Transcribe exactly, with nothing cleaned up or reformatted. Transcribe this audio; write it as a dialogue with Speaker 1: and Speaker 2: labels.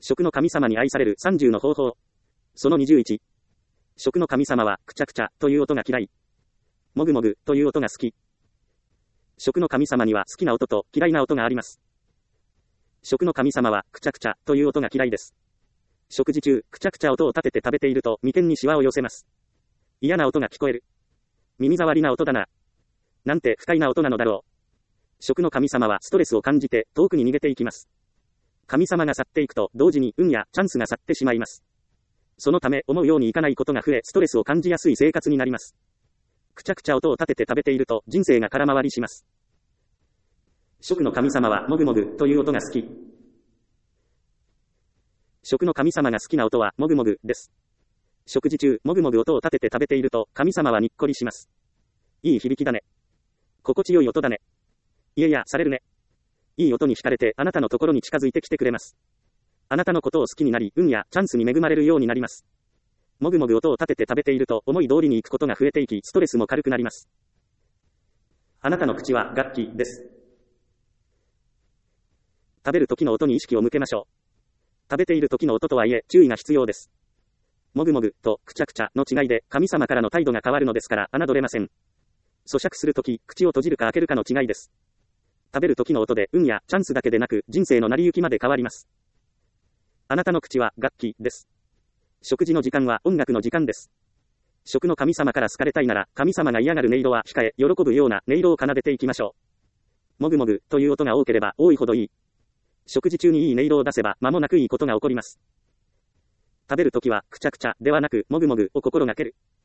Speaker 1: 食の神様に愛されるさんじゅうの方法。そのにじゅういち。食の神様は、くちゃくちゃという音が嫌い。もぐもぐという音が好き。食の神様には好きな音と嫌いな音があります。食の神様は、くちゃくちゃという音が嫌いです。食事中、くちゃくちゃ音を立てて食べていると眉間にシワを寄せます。嫌な音が聞こえる。耳障りな音だな。なんて不快な音なのだろう。食の神様はストレスを感じて遠くに逃げていきます。神様が去っていくと同時に運やチャンスが去ってしまいます。そのため思うようにいかないことが増えストレスを感じやすい生活になります。くちゃくちゃ音を立てて食べていると人生が空回りします。食の神様はもぐもぐという音が好き。食の神様が好きな音はもぐもぐです。食事中、もぐもぐ音を立てて食べていると神様はにっこりします。いい響きだね。心地よい音だね。いやいや、されるね。いい音に惹かれてあなたのところに近づいてきてくれます。あなたのことを好きになり、運やチャンスに恵まれるようになります。もぐもぐ音を立てて食べていると思い通りに行くことが増えていき、ストレスも軽くなります。あなたの口は楽器です。食べる時の音に意識を向けましょう。食べている時の音とはいえ注意が必要です。もぐもぐとくちゃくちゃの違いで神様からの態度が変わるのですから侮れません。咀嚼するとき、口を閉じるか開けるかの違いです。食べる時の音で運やチャンスだけでなく人生の成り行きまで変わります。あなたの口は楽器です。食事の時間は音楽の時間です。食の神様から好かれたいなら神様が嫌がる音色は控え、喜ぶような音色を奏でていきましょう。もぐもぐという音が多ければ多いほどいい。食事中にいい音色を出せば間もなくいいことが起こります。食べるときはくちゃくちゃではなくもぐもぐを心がける。